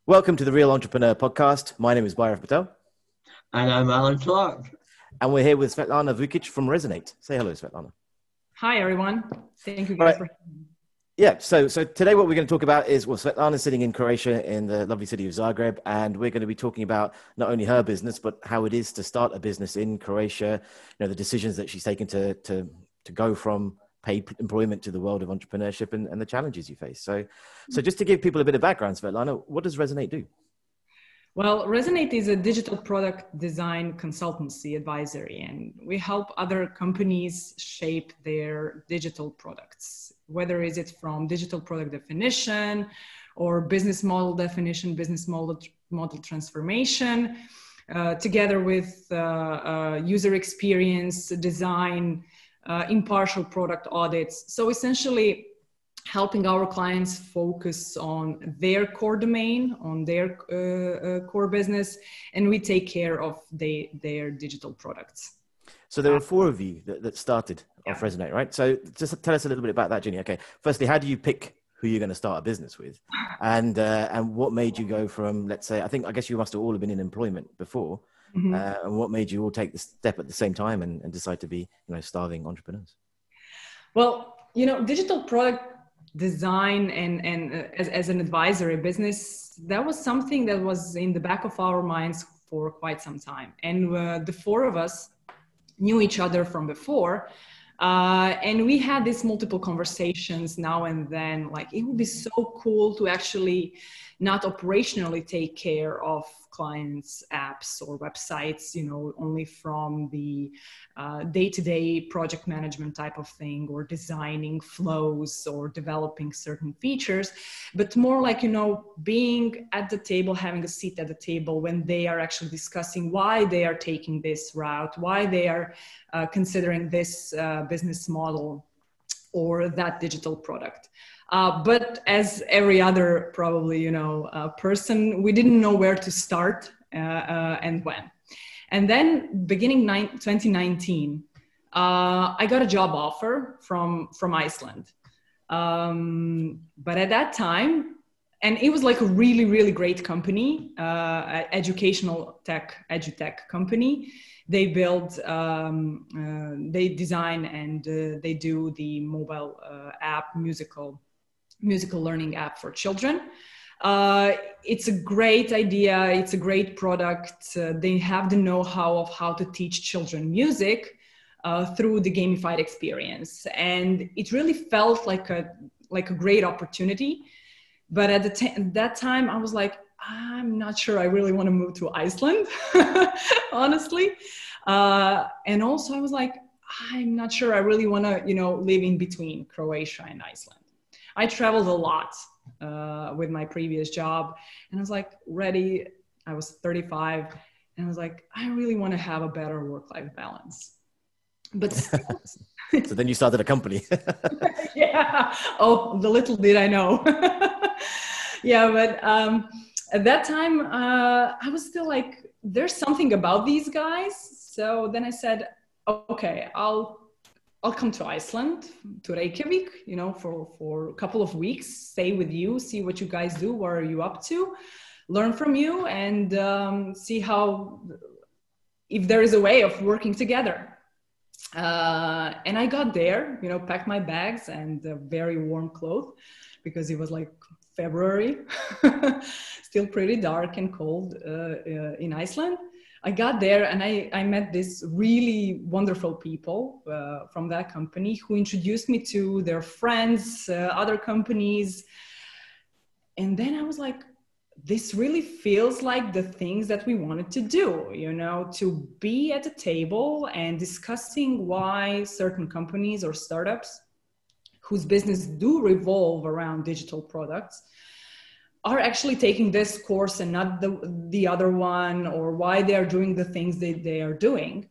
Welcome to the Real Entrepreneur Podcast. My name is Bhairav Patel, And I'm Alan Clark. and we're here with Svetlana Vukic from Resonate. Say hello, Svetlana. Hi, everyone. Thank you All guys right. for. Yeah, so today what we're going to talk about is, Svetlana's sitting in Croatia in the lovely city of Zagreb, and we're going to be talking about not only her business, but how it is to start a business in Croatia, the decisions that she's taken to go from paid employment to the world of entrepreneurship and the challenges you face. So just to give people a bit of background, Svetlana, what does Resonate do? Well, Resonate is a digital product design consultancy advisory, and we help other companies shape their digital products, whether is it from digital product definition or business model definition, business model transformation, together with user experience, design, impartial product audits. So essentially, helping our clients focus on their core domain, on their core business, and we take care of their digital products. So there were four of you that started off Resonate, right? So just tell us a little bit about that, Ginny. Okay, firstly, how do you pick who you're going to start a business with, and what made you go from, let's say, I guess you must have all been in employment before, and what made you all take the step at the same time and decide to be, starving entrepreneurs? Well, digital product design and as an advisory business, that was something that was in the back of our minds for quite some time. And the four of us knew each other from before. And we had these multiple conversations now and then, like it would be so cool to actually not operationally take care of clients' apps or websites, only from the day-to-day project management type of thing, or designing flows or developing certain features, but more like, being at the table, having a seat at the table when they are actually discussing why they are taking this route, why they are considering this business model or that digital product. But as every other probably, person, we didn't know where to start and when. And then beginning 2019, I got a job offer from Iceland. But at that time, and it was like a really, really great company, educational edutech company. They build, they design and they do the mobile app, musical learning app for children. It's a great idea. It's a great product. They have the know-how of how to teach children music through the gamified experience. And it really felt like a great opportunity. But at that time, I was like, I'm not sure I really want to move to Iceland, honestly. And also I was like, I'm not sure I really want to, live in between Croatia and Iceland. I traveled a lot with my previous job, and I was like ready. I was 35 and I was like, I really want to have a better work-life balance. But So then you started a company. Yeah. Oh, the little did I know. Yeah, but at that time, I was still like, there's something about these guys. So then I said, okay, I'll come to Iceland, to Reykjavik, for a couple of weeks, stay with you, see what you guys do, what are you up to, learn from you, and see if there is a way of working together. And I got there, packed my bags and very warm clothes, because it was like February, still pretty dark and cold in Iceland. I got there and I met these really wonderful people from that company who introduced me to their friends, other companies. And then I was like, this really feels like the things that we wanted to do, to be at the table and discussing why certain companies or startups whose business do revolve around digital products are actually taking this course and not the other one, or why they are doing the things they are doing.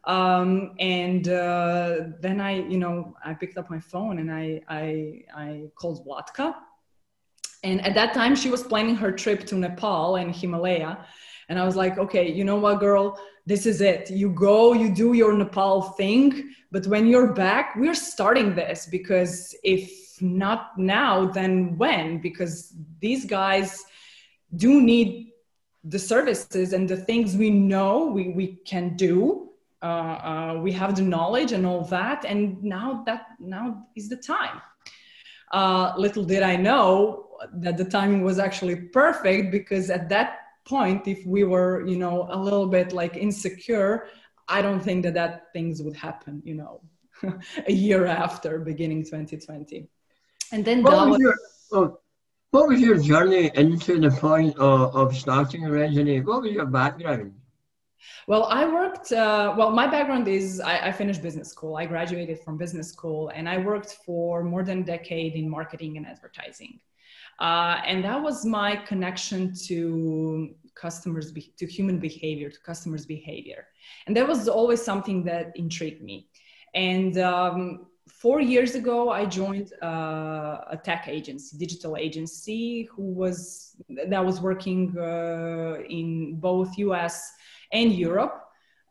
And then I picked up my phone and I called Vlatka. And at that time, she was planning her trip to Nepal and Himalaya. And I was like, okay, you know what, girl, this is it. You go, you do your Nepal thing. But when you're back, we're starting this, because if not now, then when? Because these guys, do need the services and the things we know we can do. We have the knowledge and all that, and now is the time. Little did I know that the timing was actually perfect, because at that point, if we were, you know, a little bit like insecure, I don't think that things would happen, you know, a year after beginning 2020. And then what was your journey into the point of starting Resonate? What was your background? Well, I worked, my background is I finished business school. I graduated from business school, and I worked for more than a decade in marketing and advertising. And that was my connection to to human behavior, to customers' behavior. And that was always something that intrigued me. And 4 years ago, I joined a tech agency, digital agency, that was working in both US and Europe.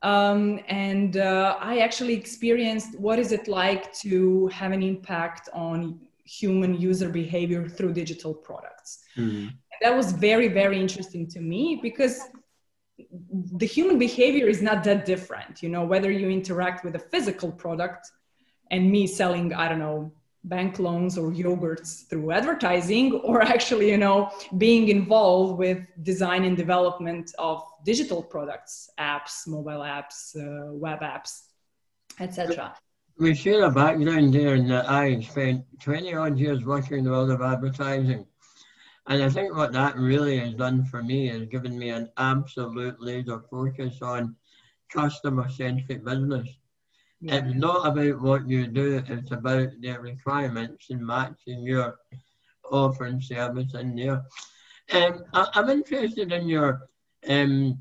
I actually experienced what is it like to have an impact on human user behavior through digital products. Mm-hmm. That was very, very interesting to me, because the human behavior is not that different, you know, whether you interact with a physical product and me selling, I don't know, bank loans or yogurts through advertising, or actually, you know, being involved with design and development of digital products, apps, mobile apps, web apps, etc. We share a background there in that I spent 20 odd years working in the world of advertising. And I think what that really has done for me is given me an absolute laser focus on customer-centric business. Yeah. It's not about what you do, it's about the requirements and matching your offer and service in there. I'm interested in your, in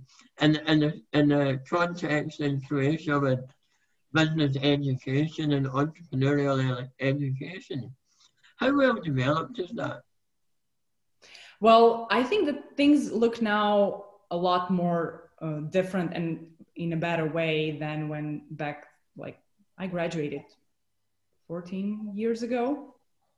the context in Croatia with business education and entrepreneurial education. How well developed is that? Well, I think that things look now a lot more different and in a better way than when I graduated 14 years ago.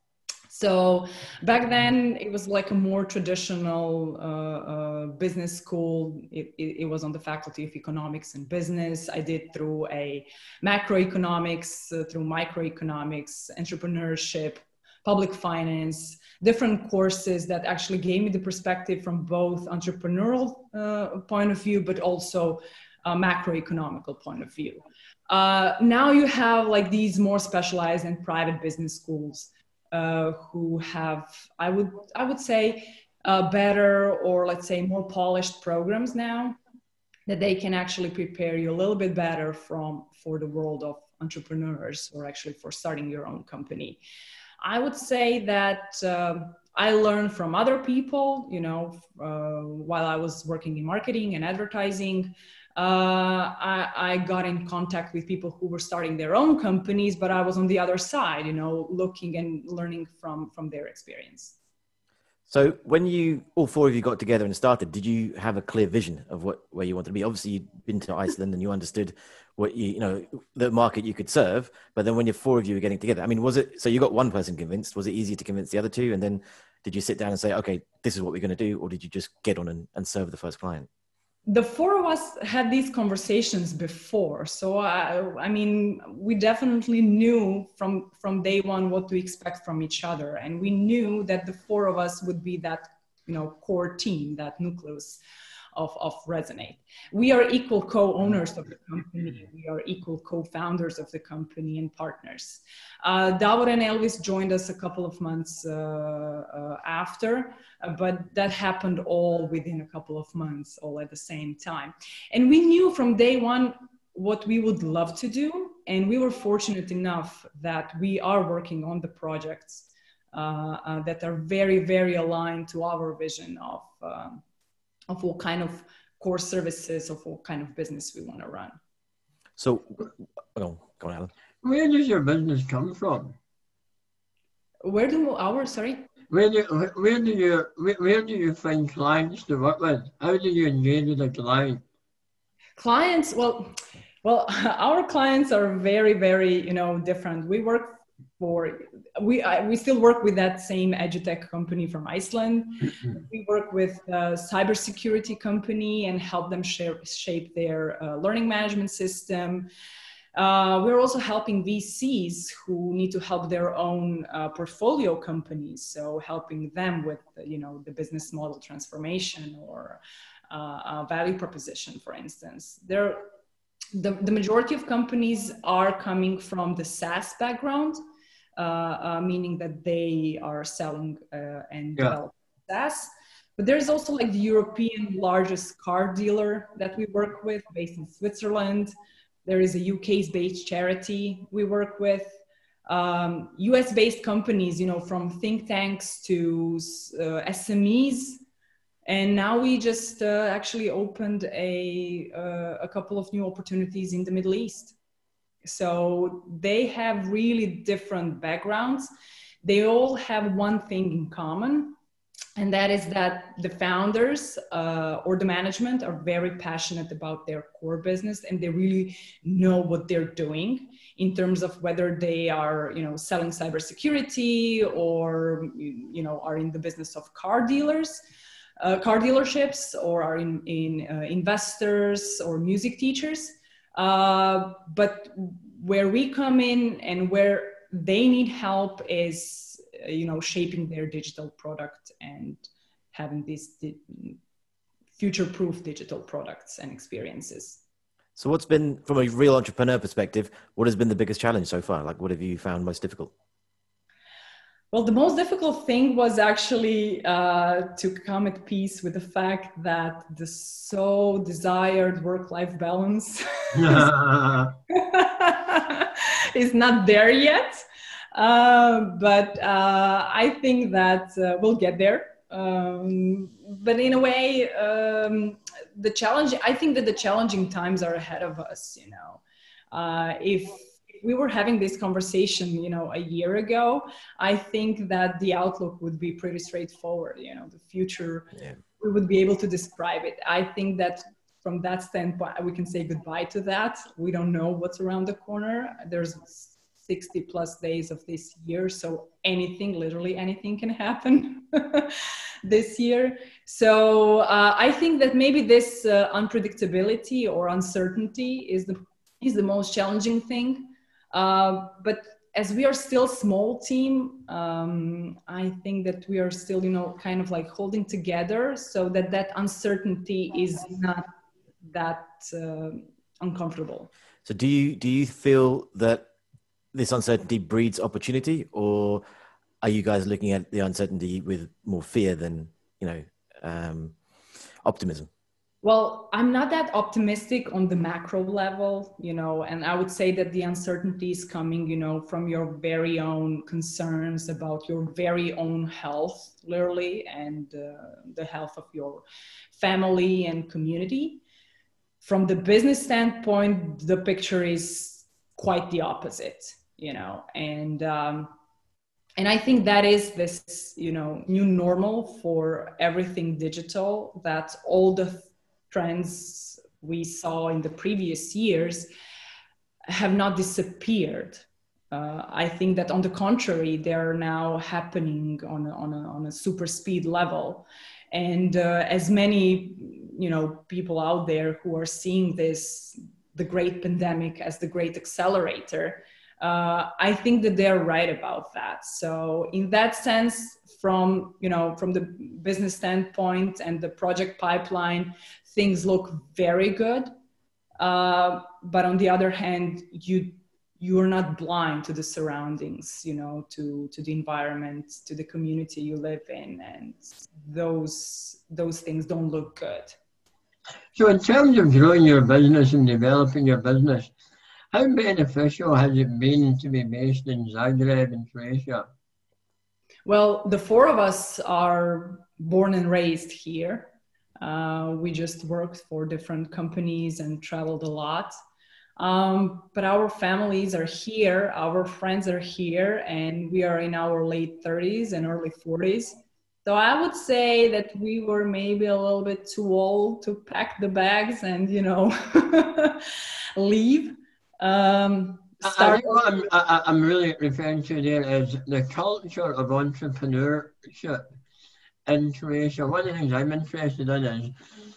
So back then it was like a more traditional business school. It was on the Faculty of Economics and Business. I did through a macroeconomics, through microeconomics, entrepreneurship, public finance, different courses that actually gave me the perspective from both entrepreneurial point of view, but also a macroeconomical point of view. Now you have like these more specialized and private business schools who have, I would say, better, or let's say more polished programs now, that they can actually prepare you a little bit better for the world of entrepreneurs, or actually for starting your own company. I would say that I learned from other people, you know, while I was working in marketing and advertising. I got in contact with people who were starting their own companies, but I was on the other side, you know, looking and learning from their experience. So when all four of you got together and started, did you have a clear vision of where you wanted to be? Obviously, you'd been to Iceland and you understood what the market you could serve. But then when your four of you were getting together, I mean, so you got one person convinced? Was it easy to convince the other two? And then did you sit down and say, okay, this is what we're going to do? Or did you just get on and serve the first client? The four of us had these conversations before. So, I mean, we definitely knew from day one what to expect from each other. And we knew that the four of us would be that, you know, core team, that nucleus of Resonate. We are equal co-owners of the company. We are equal co-founders of the company and partners. Davor and Elvis joined us a couple of months after, but that happened all within a couple of months, all at the same time. And we knew from day one what we would love to do. And we were fortunate enough that we are working on the projects that are very, very aligned to our vision of what kind of core services, of what kind of business we want to run. So, go on, Alan. Where does your business come from? Where do you find clients to work with? How do you engage with a client? Clients, well, our clients are very, very, you know, different. We work we still work with that same edutech company from Iceland. We work with a cybersecurity company and help them shape their learning management system. We're also helping VCs who need to help their own portfolio companies, so helping them with the business model transformation or value proposition, for instance. The majority of companies are coming from the SaaS background, meaning that they are selling and developing SaaS. But there's also like the European largest car dealer that we work with, based in Switzerland. There is a UK-based charity we work with. US-based companies, from think tanks to SMEs. And now we just actually opened a couple of new opportunities in the Middle East. So they have really different backgrounds. They all have one thing in common, and that is that the founders or the management are very passionate about their core business, and they really know what they're doing in terms of whether they are, selling cybersecurity or, are in the business of car dealerships, or are in investors or music teachers. But where we come in and where they need help is, shaping their digital product and having these future-proof digital products and experiences. So what's been, from a real entrepreneur perspective, what has been the biggest challenge so far? Like, what have you found most difficult? Well, the most difficult thing was actually to come at peace with the fact that the so desired work-life balance is not there yet. But I think that we'll get there. But in a way, I think that the challenging times are ahead of us, If we were having this conversation, a year ago, I think that the outlook would be pretty straightforward. The future, we would be able to describe it. I think that from that standpoint, we can say goodbye to that. We don't know what's around the corner. There's 60 plus days of this year. So literally anything can happen this year. So I think that maybe this unpredictability or uncertainty is the most challenging thing. But as we are still a small team, I think that we are still, kind of like holding together so that uncertainty is not that uncomfortable. So do you feel that this uncertainty breeds opportunity, or are you guys looking at the uncertainty with more fear than, optimism? Well, I'm not that optimistic on the macro level, and I would say that the uncertainty is coming, from your very own concerns about your very own health, literally, and the health of your family and community. From the business standpoint, the picture is quite the opposite, and I think that is this, new normal for everything digital, that all the trends we saw in the previous years have not disappeared. I think that on the contrary, they are now happening on a super speed level. And as many, people out there who are seeing the great pandemic as the great accelerator, I think that they're right about that. So in that sense, from the business standpoint and the project pipeline, things look very good. But on the other hand, you are not blind to the surroundings, to the environment, to the community you live in, and those things don't look good. So in terms of growing your business and developing your business, how beneficial has it been to be based in Zagreb in Croatia? Well, the four of us are born and raised here. We just worked for different companies and traveled a lot. But our families are here, our friends are here, and we are in our late 30s and early 40s. So I would say that we were maybe a little bit too old to pack the bags and, leave. I think what I'm really referring to there is the culture of entrepreneurship in Croatia. One of the things I'm interested in is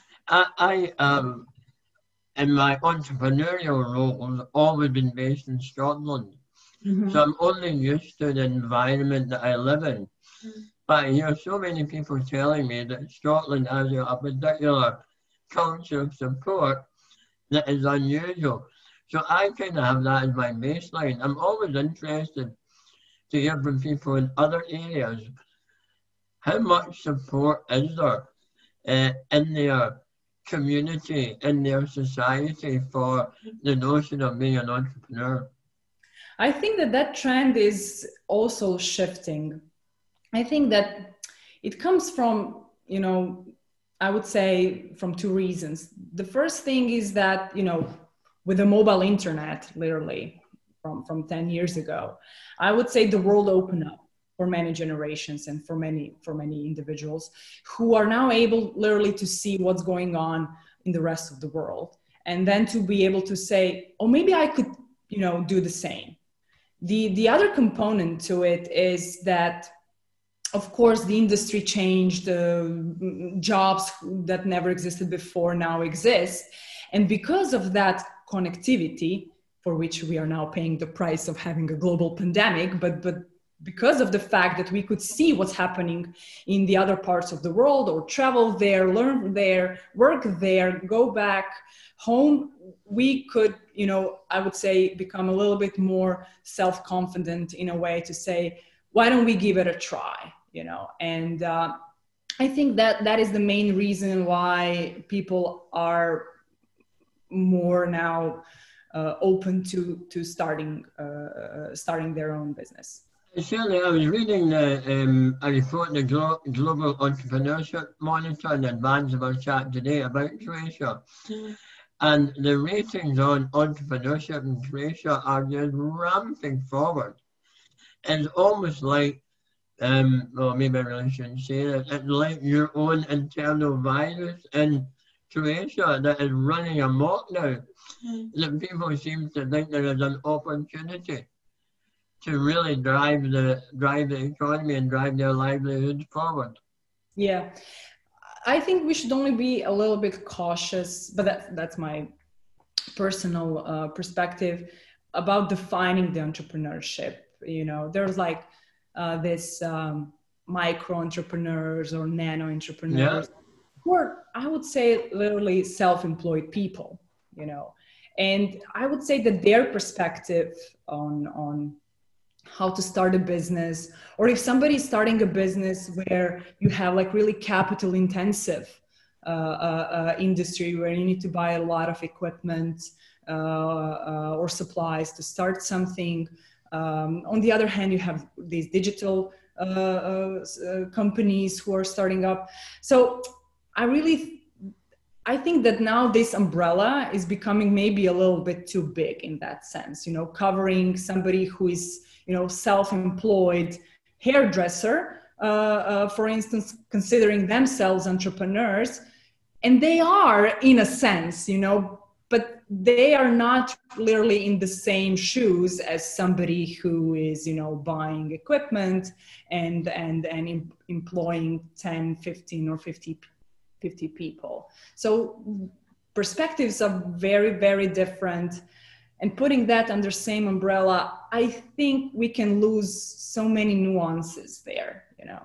I in my entrepreneurial roles always been based in Scotland. Mhm. So I'm only used to the environment that I live in. But I hear so many people telling me that Scotland has a particular culture of support that is unusual. So I kind of have that as my baseline. I'm always interested to hear from people in other areas. How much support is there in their community, in their society for the notion of being an entrepreneur? I think that that trend is also shifting. I think that it comes from, I would say from two reasons. The first thing is that, with the mobile internet, literally from 10 years ago, I would say the world opened up for many generations and for many individuals who are now able literally to see what's going on in the rest of the world. And then to be able to say, oh, maybe I could, do the same. The other component to it is that, of course, the industry changed. Jobs that never existed before now exist. And because of that connectivity, for which we are now paying the price of having a global pandemic, but because of the fact that we could see what's happening in the other parts of the world, or travel there, learn there, work there, go back home, we could, I would say, become a little bit more self-confident in a way to say, why don't we give it a try? And I think that is the main reason why people are more now open to starting their own business. Certainly, I was reading a report, the Global Entrepreneurship Monitor, in advance of our chat today about Croatia. And the ratings on entrepreneurship in Croatia are just ramping forward. It's almost like, well, maybe I really shouldn't say that, it's like your own internal virus in Croatia that is running amok now. That people seem to think there is an opportunity to really drive the economy and drive their livelihoods forward. Yeah, I think we should only be a little bit cautious, but that's my personal perspective about defining the entrepreneurship. There's like this micro entrepreneurs or nano entrepreneurs who are, I would say, literally self-employed people. And I would say that their perspective on how to start a business, or if somebody's starting a business where you have like really capital intensive industry where you need to buy a lot of equipment or supplies to start something. On the other hand, you have these digital companies who are starting up. So I think that now this umbrella is becoming maybe a little bit too big in that sense, covering somebody who is, self-employed hairdresser, for instance, considering themselves entrepreneurs. And they are in a sense, but they are not literally in the same shoes as somebody who is, buying equipment and employing 10, 15 or 50 people. So perspectives are very, very different. And putting that under same umbrella, I think we can lose so many nuances there,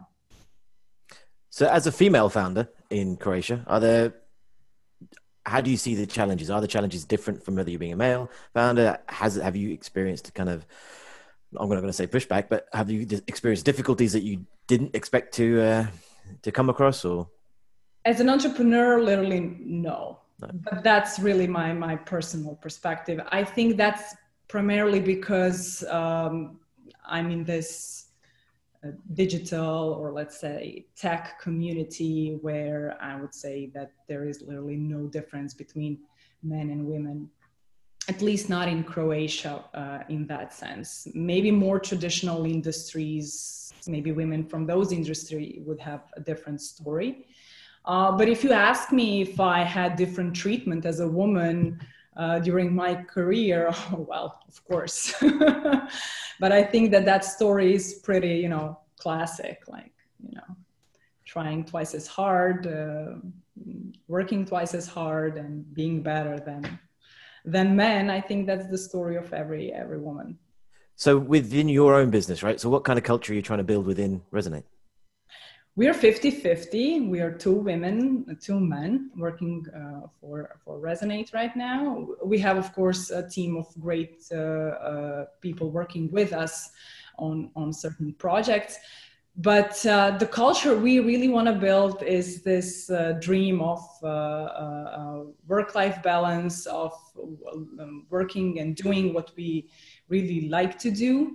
So as a female founder in Croatia, how do you see the challenges? Are the challenges different from whether you're being a male founder? Have you experienced kind of, I'm not going to say pushback, but have you experienced difficulties that you didn't expect to come across? Or as an entrepreneur, literally no. But that's really my personal perspective. I think that's primarily because I'm in this digital, or let's say tech community, where I would say that there is literally no difference between men and women, at least not in Croatia in that sense. Maybe more traditional industries, maybe women from those industries would have a different story. But if you ask me if I had different treatment as a woman, during my career. Oh, well, of course. But I think that story is pretty, you know, classic, like, you know, trying twice as hard, working twice as hard, and being better than men. I think that's the story of every woman. So within your own business, right? So what kind of culture are you trying to build within Resonate? We are 50-50. We are 2 women, 2 men working for Resonate right now. We have, of course, a team of great people working with us on certain projects. But the culture we really want to build is this dream of work-life balance, of working and doing what we really like to do.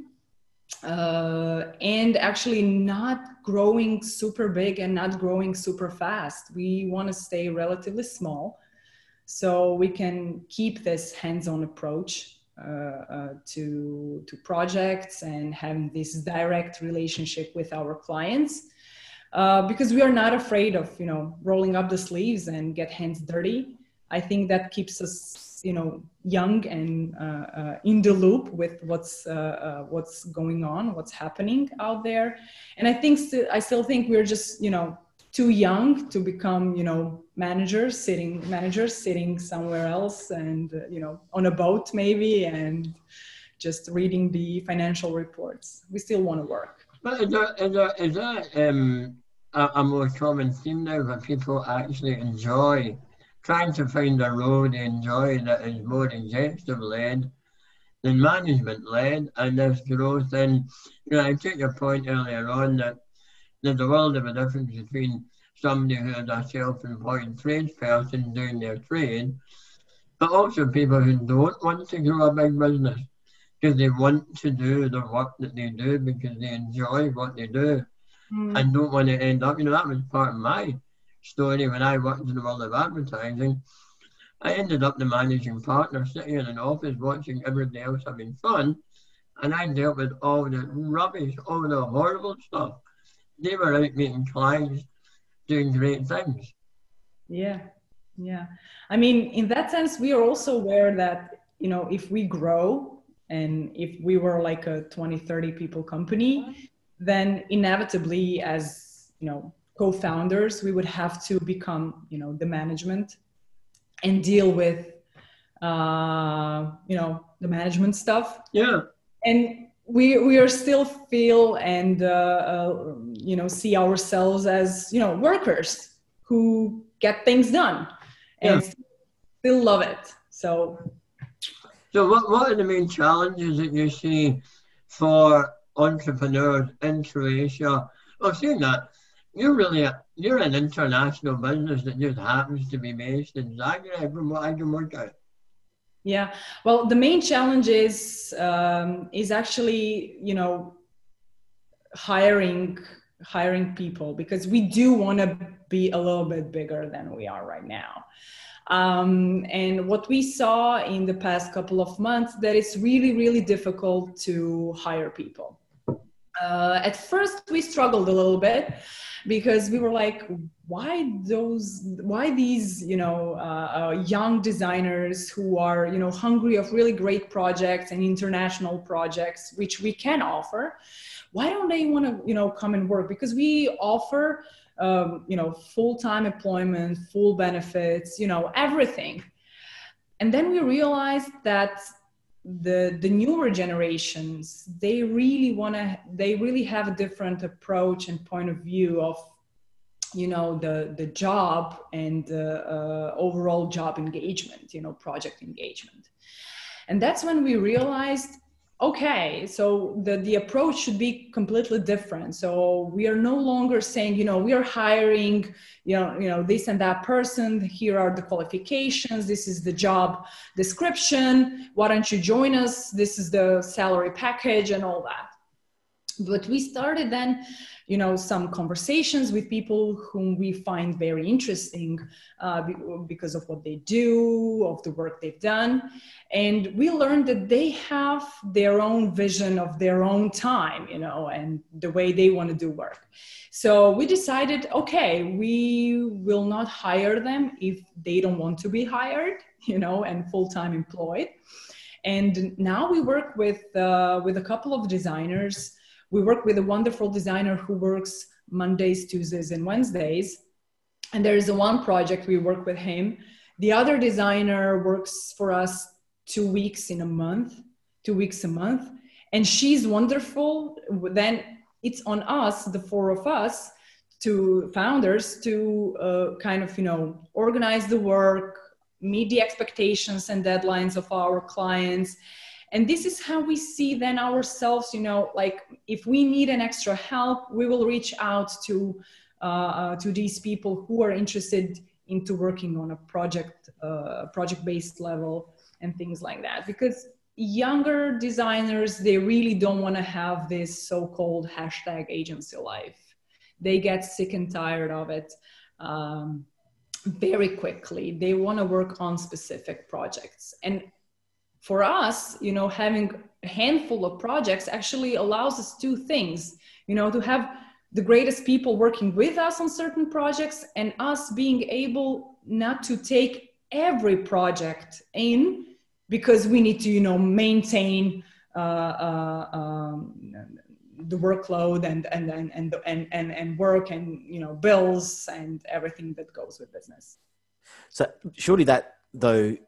And actually not growing super big and not growing super fast. We want to stay relatively small so we can keep this hands-on approach to projects and having this direct relationship with our clients, because we are not afraid of, you know, rolling up the sleeves and get hands dirty. I think that keeps us, you know, young and in the loop with what's going on, what's happening out there. And I still think we're just, you know, too young to become, you know, managers sitting somewhere else and, you know, on a boat maybe and just reading the financial reports. We still want to work. But is that a more common theme now that people actually enjoy trying to find a role they enjoy that is more executive-led than management-led, and there's growth? And, you know, I take your point earlier on that there's a world of a difference between somebody who is a self-employed tradesperson doing their trade, but also people who don't want to grow a big business because they want to do the work that they do because they enjoy what they do and don't want to end up, you know, that was part of my story when I worked in the world of advertising. I ended up the managing partner sitting in an office watching everybody else having fun, and I dealt with all the rubbish, all the horrible stuff. They were out meeting clients doing great things. Yeah. I mean, in that sense, we are also aware that, you know, if we grow and if we were like a 20, 30 people company, then inevitably as, you know, co-founders, we would have to become, you know, the management and deal with, you know, the management stuff. Yeah. And we are still feel and, you know, see ourselves as, you know, workers who get things done and still love it. So what are the main challenges that you see for entrepreneurs in Croatia? Well, saying that, you're an international business that just happens to be based in Zagreb, from what I can work out. Yeah, well, the main challenge is actually, you know, hiring people, because we do want to be a little bit bigger than we are right now. And what we saw in the past couple of months, that it's really, really difficult to hire people. At first we struggled a little bit because we were like, why these, you know, young designers who are, you know, hungry of really great projects and international projects, which we can offer, why don't they want to, you know, come and work? Because we offer, you know, full-time employment, full benefits, you know, everything. And then we realized that the newer generations, they really have a different approach and point of view of, you know, the job and the overall job engagement, you know, project engagement. And that's when we realized, okay, so the approach should be completely different. So we are no longer saying, you know, we are hiring, you know, this and that person, here are the qualifications, this is the job description, why don't you join us, this is the salary package and all that. But we started then, some conversations with people whom we find very interesting because of what they do, of the work they've done. And we learned that they have their own vision of their own time, and the way they want to do work. So we decided, okay, we will not hire them if they don't want to be hired, and full-time employed. And now we work with a couple of designers. We work with a wonderful designer who works Mondays, Tuesdays, and Wednesdays. And there is one project we work with him. The other designer works for us 2 weeks a month. And she's wonderful. Then it's on us, the four of us, founders, to kind of, organize the work, meet the expectations and deadlines of our clients. And this is how we see then ourselves, like if we need an extra help, we will reach out to these people who are interested into working on a project-based level and things like that. Because younger designers, they really don't want to have this so-called #agency life. They get sick and tired of it very quickly. They want to work on specific projects. And for us, having a handful of projects actually allows us two things, to have the greatest people working with us on certain projects, and us being able not to take every project in, because we need to, maintain the workload and work and, bills and everything that goes with business. So surely that, though,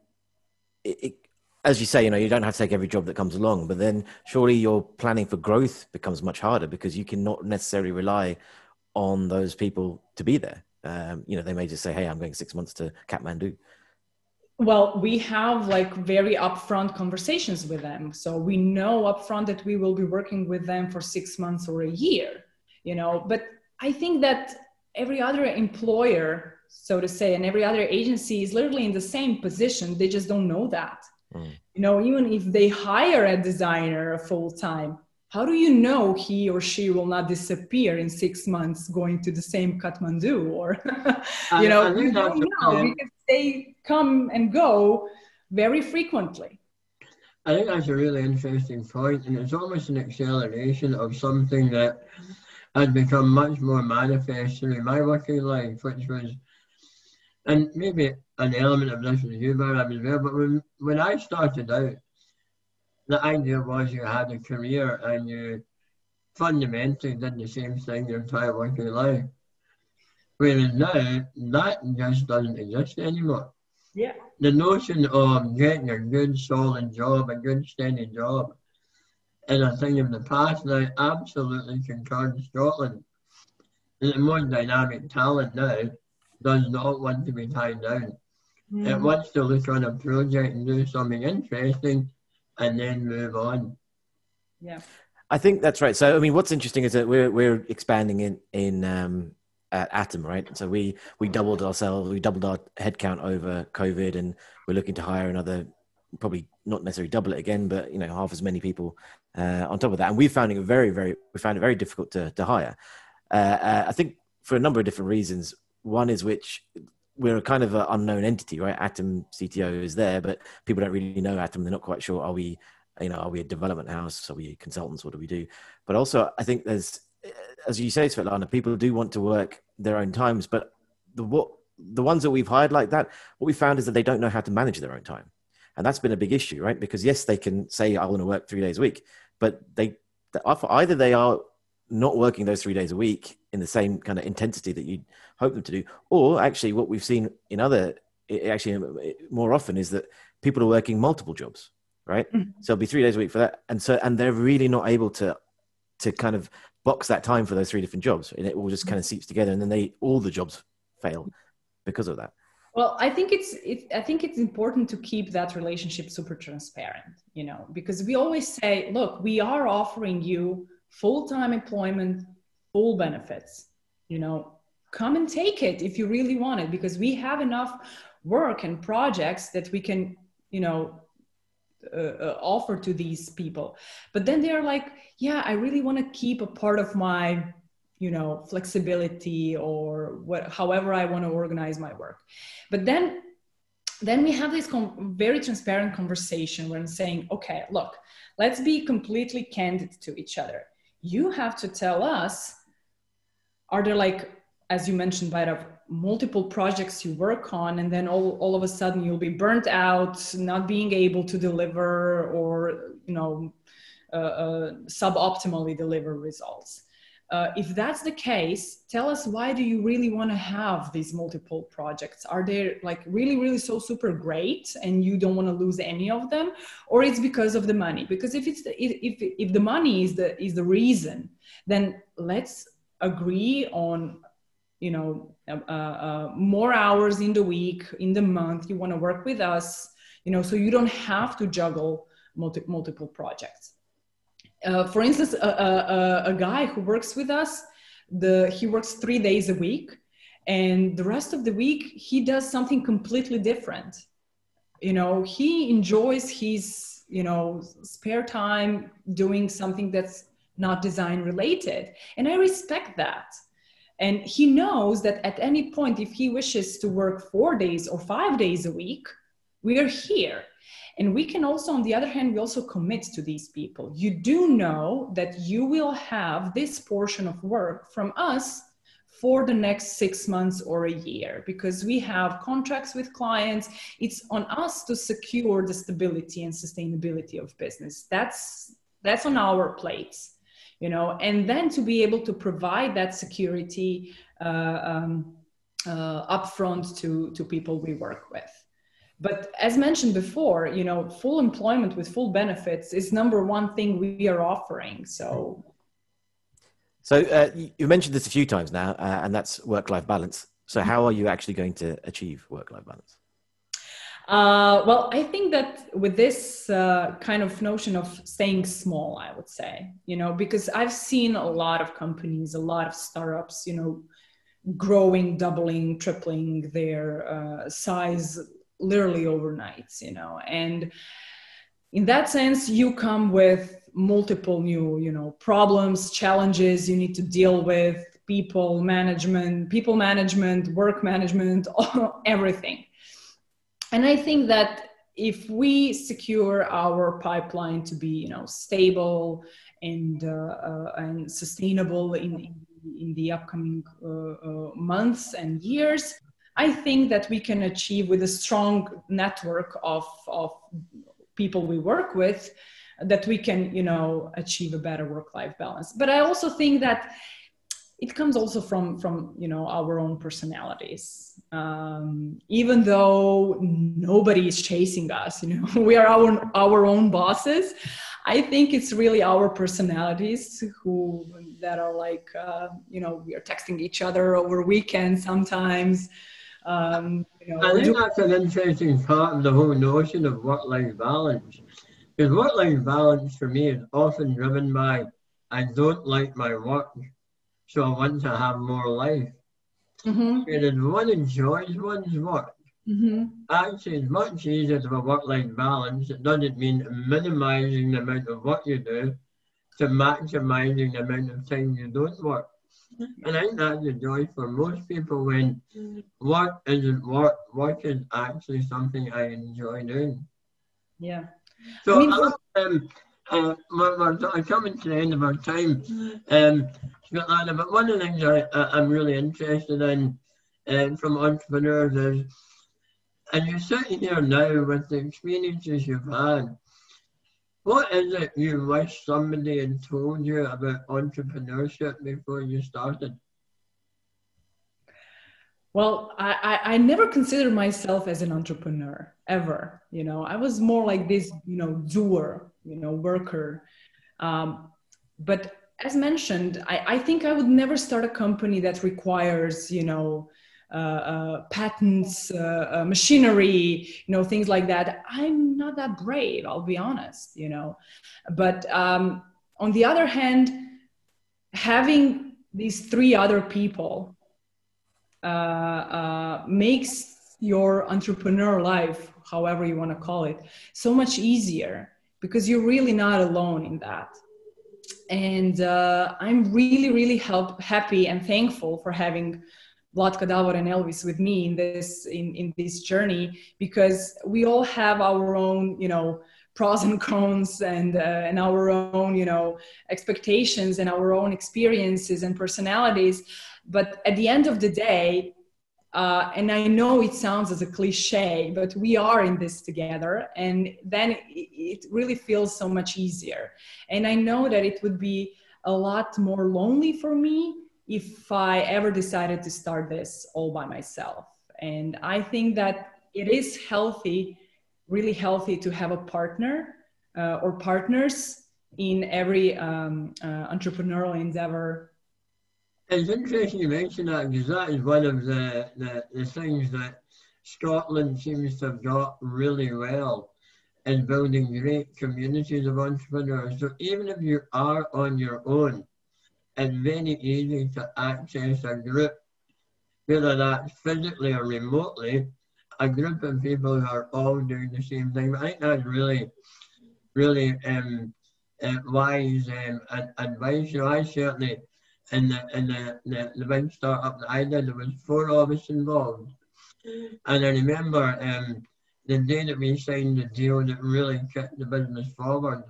as you say, you don't have to take every job that comes along, but then surely your planning for growth becomes much harder because you cannot necessarily rely on those people to be there. They may just say, hey, I'm going 6 months to Kathmandu. Well, we have very upfront conversations with them. So we know upfront that we will be working with them for 6 months or a year, but I think that every other employer, so to say, and every other agency is literally in the same position. They just don't know that. Even if they hire a designer full time, how do you know he or she will not disappear in 6 months going to the same Kathmandu? Or, you don't know because they come and go very frequently. I think that's a really interesting point, and it's almost an acceleration of something that has become much more manifest through my working life, which was, and maybe an element of this was you, Barab, as well, but when I started out, the idea was you had a career and you fundamentally did the same thing your entire working life. Whereas now, that just doesn't exist anymore. Yeah. The notion of getting a good solid job, a good steady job, is a thing of the past. And I absolutely concur with Scotland. The more dynamic talent now does not want to be tied down. Mm-hmm. It wants to look on a project and do something interesting and then move on. Yeah, I think that's right. So, I mean, what's interesting is that we're expanding in at Atom, right? So we doubled our headcount over COVID, and we're looking to hire another, probably not necessarily double it again, but half as many people on top of that. And we found it very difficult to hire. I think for a number of different reasons. One is which we're a kind of an unknown entity, right? Atom CTO is there, but people don't really know Atom. They're not quite sure. Are we a development house? Are we consultants? What do we do? But also, I think there's, as you say, Svetlana, people do want to work their own times, but the ones that we've hired like that, what we found is that they don't know how to manage their own time. And that's been a big issue, right? Because yes, they can say, I want to work 3 days a week, but either they are not working those 3 days a week in the same kind of intensity that you'd hope them to do. Or actually what we've seen more often is that people are working multiple jobs, right? Mm-hmm. So it'll be 3 days a week for that. And they're really not able to kind of box that time for those 3 different jobs. And it all just kind of seeps together. And then all the jobs fail because of that. Well, I think it's important to keep that relationship super transparent, because we always say, look, we are offering you full-time employment, full benefits, come and take it if you really want it, because we have enough work and projects that we can, offer to these people. But then they're like, yeah, I really want to keep a part of my, flexibility or however I want to organize my work. But then we have this very transparent conversation where I'm saying, okay, look, let's be completely candid to each other. You have to tell us, are there, like, as you mentioned, Bhairav, multiple projects you work on, and then all of a sudden you'll be burnt out, not being able to deliver, or, suboptimally deliver results. If that's the case, tell us, why do you really want to have these multiple projects? Are they like really, really so super great and you don't want to lose any of them? Or it's because of the money? Because if the money is the reason, then let's agree on, more hours in the week, in the month you want to work with us, so you don't have to juggle multiple projects. For instance, a guy who works with us, he works 3 days a week, and the rest of the week he does something completely different. He enjoys his, spare time doing something that's not design related. And I respect that. And he knows that at any point, if he wishes to work 4 days or 5 days a week, we are here. And we can also, on the other hand, we also commit to these people. You do know that you will have this portion of work from us for the next 6 months or a year, because we have contracts with clients. It's on us to secure the stability and sustainability of business. That's on our plates, and then to be able to provide that security upfront to people we work with. But as mentioned before, full employment with full benefits is number one thing we are offering. So you mentioned this a few times now, and that's work-life balance. So how are you actually going to achieve work-life balance? Well, I think that with this kind of notion of staying small, I would say, because I've seen a lot of companies, a lot of startups, growing, doubling, tripling their size literally overnight, and in that sense, you come with multiple new, problems, challenges you need to deal with, people management, work management, everything. And I think that if we secure our pipeline to be, stable and sustainable in the upcoming months and years, I think that we can achieve, with a strong network of people we work with, that we can, achieve a better work-life balance. But I also think that it comes also from our own personalities. Even though nobody is chasing us, we are our own bosses. I think it's really our personalities that are like, we are texting each other over weekends sometimes. I think that's an interesting part of the whole notion of work-life balance. Because work-life balance for me is often driven by, I don't like my work, so I want to have more life. Mm-hmm. And if one enjoys one's work, mm-hmm. actually it's much easier to have a work-life balance. It doesn't mean minimizing the amount of work you do to maximizing the amount of time you don't work. And I think that's the joy for most people, when work isn't work. Work is actually something I enjoy doing. Yeah. So we're coming to the end of our time, Svetlana, but one of the things I'm really interested in from entrepreneurs is, and you're sitting here now with the experiences you've had, what is it you wish somebody had told you about entrepreneurship before you started? Well, I never considered myself as an entrepreneur, ever. I was more like this, doer, worker. But as mentioned, I think I would never start a company that requires, patents, machinery, things like that. I'm not that brave, I'll be honest, But on the other hand, having these 3 other people makes your entrepreneur life, however you want to call it, so much easier because you're really not alone in that. And I'm really, really happy and thankful for having Vlatka, Davor, and Elvis with me in this journey, because we all have our own, pros and cons, and our own, expectations and our own experiences and personalities. But at the end of the day, and I know it sounds as a cliche, but we are in this together, and then it really feels so much easier. And I know that it would be a lot more lonely for me if I ever decided to start this all by myself. And I think that it is healthy, really healthy, to have a partner or partners in every entrepreneurial endeavor. It's interesting you mention that, because that is one of the things that Scotland seems to have got really well in building great communities of entrepreneurs. So even if you are on your own, it's very easy to access a group, whether that's physically or remotely, a group of people who are all doing the same thing. I think that's really, really wise advice. I certainly, in the big startup that I did, there was 4 of us involved. And I remember the day that we signed the deal that really kicked the business forward,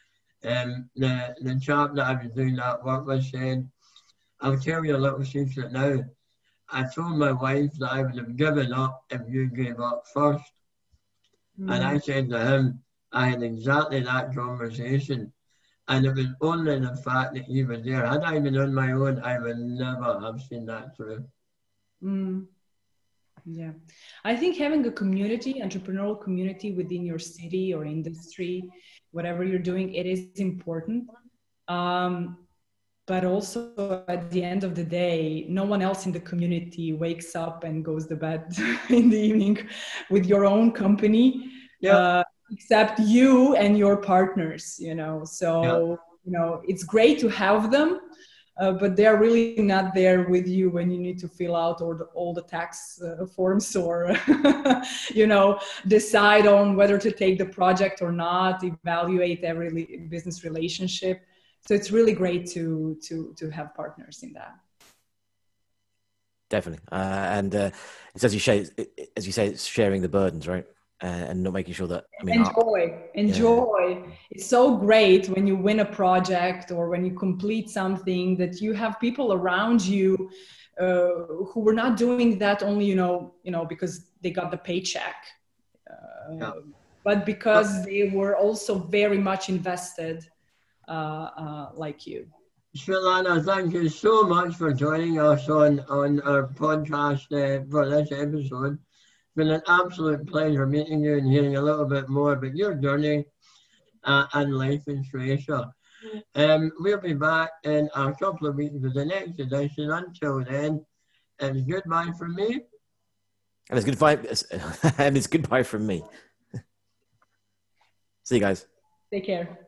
the chap that I was doing that work with said, "I'll tell you a little secret now. I told my wife that I would have given up if you gave up first." Mm-hmm. And I said to him, I had exactly that conversation. And it was only the fact that he was there. Had I been on my own, I would never have seen that through. Mm. Yeah. I think having a community, entrepreneurial community within your city or industry, whatever you're doing, it is important. But also at the end of the day, no one else in the community wakes up and goes to bed in the evening with your own company. Yeah. Except you and your partners, so, yeah. It's great to have them, but they're really not there with you when you need to fill out all the tax forms or, decide on whether to take the project or not, evaluate every business relationship. So it's really great to have partners in that. Definitely. And it's as you say, it's sharing the burdens, right? And not making sure that, enjoy. Yeah. It's so great when you win a project or when you complete something that you have people around you who were not doing that only, because they got the paycheck, but because they were also very much invested like you. Svetlana, thank you so much for joining us on our podcast for this episode. It's been an absolute pleasure meeting you and hearing a little bit more about your journey and life in Croatia. We'll be back in a couple of weeks with the next edition. Until then, it's goodbye from me. And it's goodbye from me. See you guys. Take care.